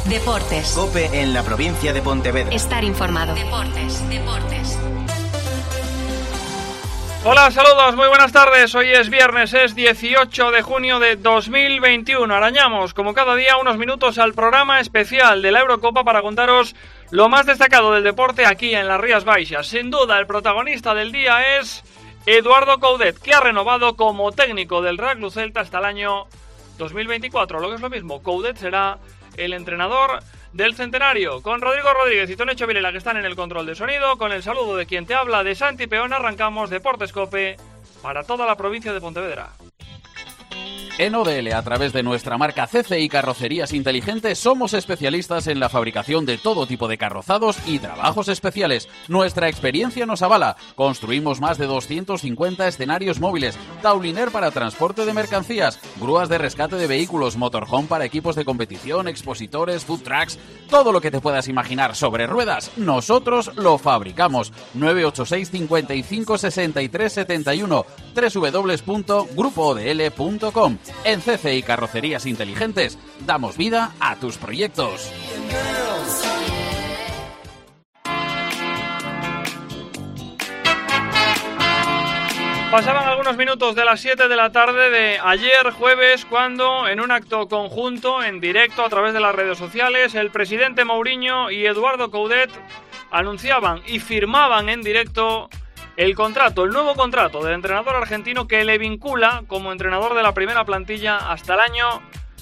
Deportes. COPE en la provincia de Pontevedra. Estar informado. Deportes. Hola, saludos, muy buenas tardes. Hoy es viernes, es 18 de junio de 2021. Arañamos, como cada día, unos minutos al programa especial de la Eurocopa para contaros lo más destacado del deporte aquí en las Rías Baixas. Sin duda, el protagonista del día es Eduardo Coudet, que ha renovado como técnico del Real Club Celta hasta el año 2024. Lo que es lo mismo, Coudet será el entrenador del centenario. Con Rodrigo Rodríguez y Tonecho Vilela, que están en el control de sonido, con el saludo de quien te habla, de Santi Peón, arrancamos Deportes COPE para toda la provincia de Pontevedra. En ODL, a través de nuestra marca CCI Carrocerías Inteligentes, somos especialistas en la fabricación de todo tipo de carrozados y trabajos especiales. Nuestra experiencia nos avala. Construimos más de 250 escenarios móviles, tauliner para transporte de mercancías, grúas de rescate de vehículos, motorhome para equipos de competición, expositores, food trucks, todo lo que te puedas imaginar sobre ruedas, nosotros lo fabricamos. 986 55 63 71 www.grupoodl.com. En CCI Carrocerías Inteligentes damos vida a tus proyectos. Pasaban algunos minutos de las 7 de la tarde de ayer jueves, cuando en un acto conjunto, en directo a través de las redes sociales, el presidente Mourinho y Eduardo Coudet anunciaban y firmaban en directo el nuevo contrato del entrenador argentino, que le vincula como entrenador de la primera plantilla hasta el año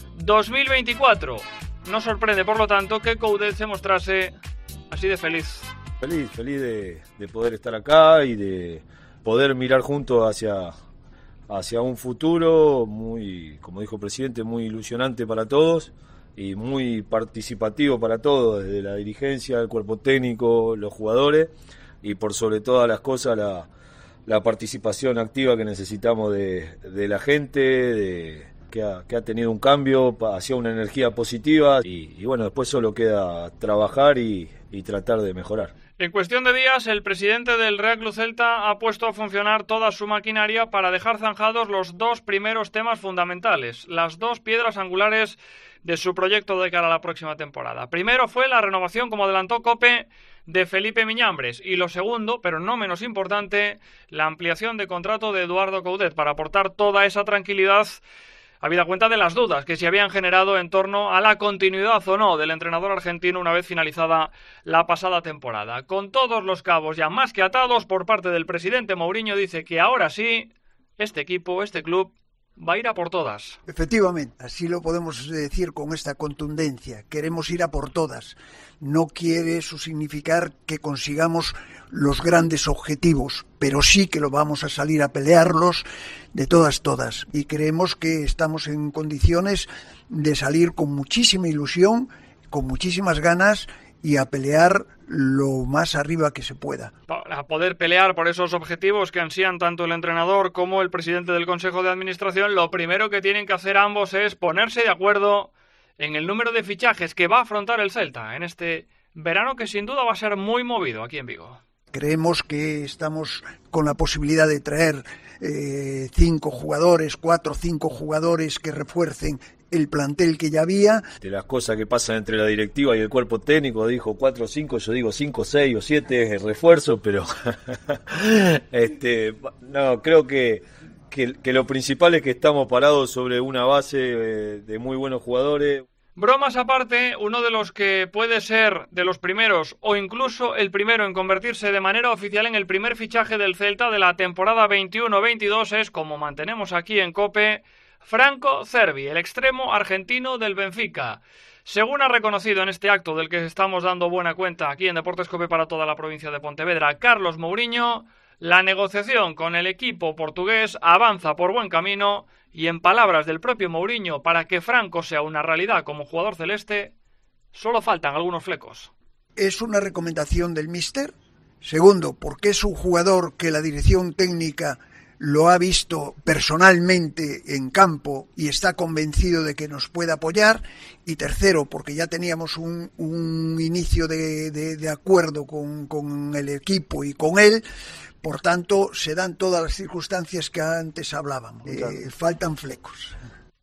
2024. No sorprende, por lo tanto, que Coudet se mostrase así de feliz. Feliz de poder estar acá y de poder mirar juntos hacia un futuro muy, como dijo el presidente, muy ilusionante para todos y muy participativo para todos, desde la dirigencia, el cuerpo técnico, los jugadores, y por sobre todas las cosas la participación activa que necesitamos de la gente, que ha tenido un cambio hacia una energía positiva, y bueno, después solo queda trabajar y tratar de mejorar. En cuestión de días, el presidente del Real Club Celta ha puesto a funcionar toda su maquinaria para dejar zanjados los dos primeros temas fundamentales, las dos piedras angulares de su proyecto de cara a la próxima temporada. Primero fue la renovación, como adelantó COPE, de Felipe Miñambres, y lo segundo, pero no menos importante, la ampliación de contrato de Eduardo Coudet para aportar toda esa tranquilidad, habida cuenta de las dudas que se habían generado en torno a la continuidad o no del entrenador argentino una vez finalizada la pasada temporada. Con todos los cabos ya más que atados por parte del presidente Mourinho, dice que ahora sí, este equipo, este club, va a ir a por todas. Efectivamente, así lo podemos decir con esta contundencia. Queremos ir a por todas. No quiere eso significar que consigamos los grandes objetivos, pero sí que lo vamos a salir a pelearlos de todas. Y creemos que estamos en condiciones de salir con muchísima ilusión, con muchísimas ganas, y a pelear lo más arriba que se pueda. Para poder pelear por esos objetivos que ansían tanto el entrenador como el presidente del Consejo de Administración, lo primero que tienen que hacer ambos es ponerse de acuerdo en el número de fichajes que va a afrontar el Celta en este verano, que sin duda va a ser muy movido aquí en Vigo. Creemos que estamos con la posibilidad de traer 4 o 5 jugadores que refuercen el plantel que ya había. De las cosas que pasan entre la directiva y el cuerpo técnico, dijo 4 o 5, yo digo 5, 6 o 7 es refuerzo, pero no, creo que lo principal es que estamos parados sobre una base de muy buenos jugadores. Bromas aparte, uno de los que puede ser de los primeros o incluso el primero en convertirse de manera oficial en el primer fichaje del Celta de la temporada 21-22 es, como mantenemos aquí en COPE, Franco Cervi, el extremo argentino del Benfica. Según ha reconocido en este acto del que estamos dando buena cuenta aquí en Deportes COPE para toda la provincia de Pontevedra, Carlos Mourinho, la negociación con el equipo portugués avanza por buen camino y, en palabras del propio Mourinho, para que Franco sea una realidad como jugador celeste, solo faltan algunos flecos. Es una recomendación del míster. Segundo, porque es un jugador que la dirección técnica lo ha visto personalmente en campo y está convencido de que nos puede apoyar. Y tercero, porque ya teníamos un inicio de acuerdo con el equipo y con él. Por tanto, se dan todas las circunstancias que antes hablábamos. Faltan flecos.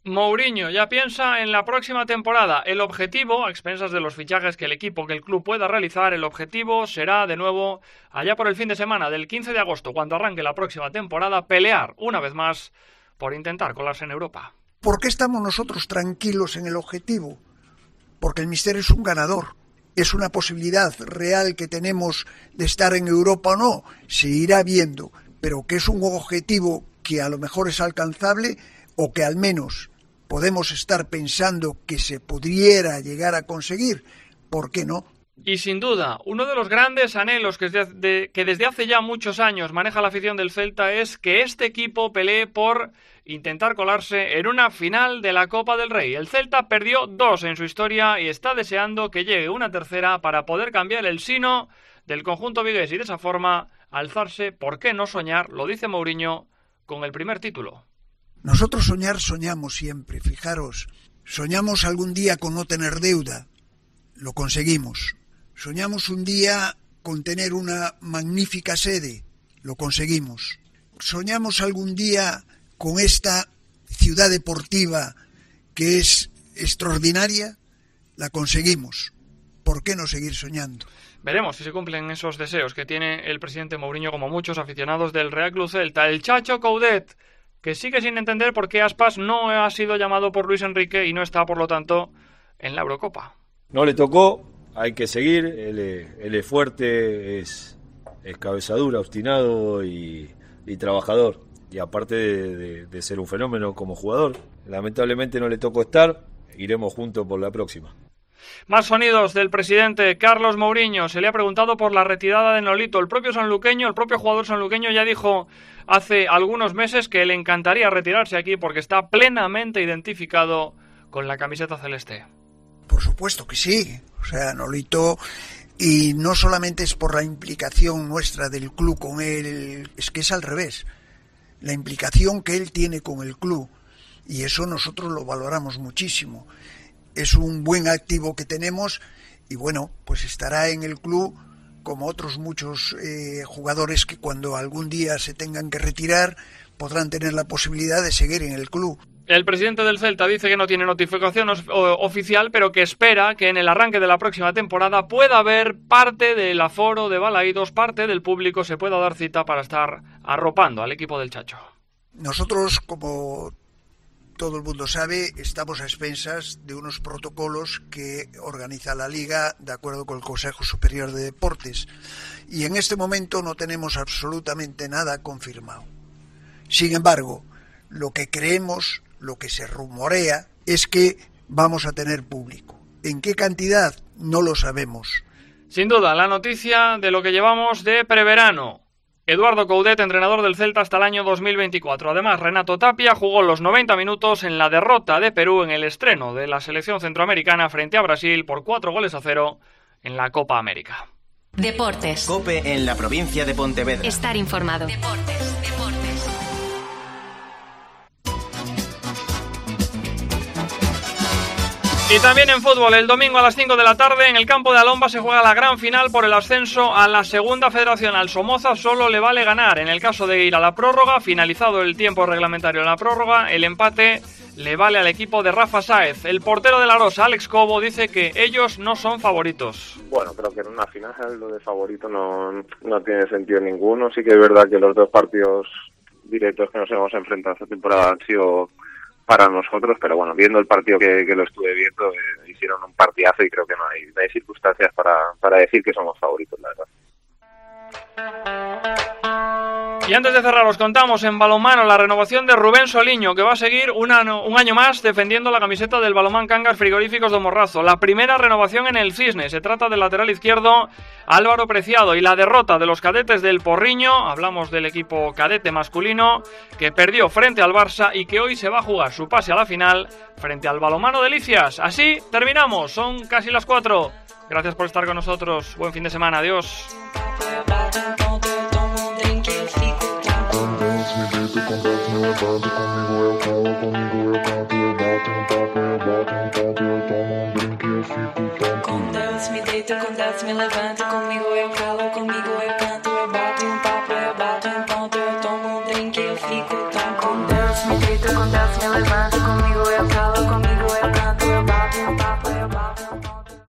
Mourinho ya piensa en la próxima temporada. El objetivo, a expensas de los fichajes que el club pueda realizar, el objetivo será de nuevo, allá por el fin de semana del 15 de agosto, cuando arranque la próxima temporada, pelear una vez más por intentar colarse en Europa. ¿Por qué estamos nosotros tranquilos en el objetivo? Porque el míster es un ganador. Es una posibilidad real que tenemos de estar en Europa o no. Se irá viendo, pero que es un objetivo que a lo mejor es alcanzable o que al menos podemos estar pensando que se pudiera llegar a conseguir. ¿Por qué no? Y sin duda, uno de los grandes anhelos que desde hace ya muchos años maneja la afición del Celta es que este equipo pelee por intentar colarse en una final de la Copa del Rey. El Celta perdió 2 en su historia y está deseando que llegue una tercera para poder cambiar el sino del conjunto vigués y de esa forma alzarse, ¿por qué no soñar? Lo dice Mourinho, con el primer título. Nosotros soñamos siempre, fijaros. Soñamos algún día con no tener deuda. Lo conseguimos. Soñamos un día con tener una magnífica sede. Lo conseguimos. Soñamos algún día con esta ciudad deportiva que es extraordinaria. La conseguimos. ¿Por qué no seguir soñando? Veremos si se cumplen esos deseos que tiene el presidente Mourinho, como muchos aficionados del Real Club Celta. El Chacho Coudet, que sigue sin entender por qué Aspas no ha sido llamado por Luis Enrique y no está, por lo tanto, en la Eurocopa. No le tocó, hay que seguir, él es fuerte, es cabezadura, obstinado y trabajador. Y aparte de ser un fenómeno como jugador, lamentablemente no le tocó estar, iremos juntos por la próxima. Más sonidos del presidente Carlos Mourinho. Se le ha preguntado por la retirada de Nolito. El propio jugador sanluqueño ya dijo hace algunos meses que le encantaría retirarse aquí porque está plenamente identificado con la camiseta celeste. Por supuesto que sí. O sea, Nolito, y no solamente es por la implicación nuestra del club con él, es que es al revés. La implicación que él tiene con el club, y eso nosotros lo valoramos muchísimo. Es un buen activo que tenemos y bueno, pues estará en el club como otros muchos jugadores que cuando algún día se tengan que retirar podrán tener la posibilidad de seguir en el club. El presidente del Celta dice que no tiene notificación oficial, pero que espera que en el arranque de la próxima temporada pueda haber parte del aforo de Balaídos, parte del público se pueda dar cita para estar arropando al equipo del Chacho. Nosotros, como todo el mundo sabe, estamos a expensas de unos protocolos que organiza la Liga de acuerdo con el Consejo Superior de Deportes y en este momento no tenemos absolutamente nada confirmado. Sin embargo, lo que creemos, lo que se rumorea es que vamos a tener público. ¿En qué cantidad? No lo sabemos. Sin duda, la noticia de lo que llevamos de preverano. Eduardo Coudet, entrenador del Celta hasta el año 2024. Además, Renato Tapia jugó los 90 minutos en la derrota de Perú en el estreno de la selección centroamericana frente a Brasil por 4-0 en la Copa América. Deportes. COPE en la provincia de Pontevedra. Estar informado. Deportes. Y también en fútbol, el domingo a las 5 de la tarde en el campo de Alomba se juega la gran final por el ascenso a la segunda federación. Al Somoza solo le vale ganar. En el caso de ir a la prórroga, finalizado el tiempo reglamentario en la prórroga, el empate le vale al equipo de Rafa Sáez. El portero de la Rosa, Alex Cobo, dice que ellos no son favoritos. Bueno, creo que en una final lo de favorito no tiene sentido ninguno. Sí que es verdad que los dos partidos directos que nos hemos enfrentado esta temporada han sido para nosotros, pero bueno, viendo el partido que lo estuve viendo, hicieron un partidazo y creo que no hay circunstancias para decir que somos favoritos, la verdad. Y antes de cerrar, os contamos en balonmano la renovación de Rubén Soliño, que va a seguir un año más defendiendo la camiseta del Balonmán Cangas Frigoríficos de Morrazo. La primera renovación en el Cisne, se trata del lateral izquierdo Álvaro Preciado, y la derrota de los cadetes del Porriño, hablamos del equipo cadete masculino, que perdió frente al Barça y que hoy se va a jugar su pase a la final frente al Balonmano Delicias. Así terminamos, son casi las 4. Gracias por estar con nosotros, buen fin de semana, adiós. Com Deus me deito, com Deus me levanto, comigo eu calo, comigo eu canto, eu bato um papo, eu bato um ponto, eu tomo um drink, eu fico tão com Deus me deito. acontece, me levanto, conmigo eu calo, conmigo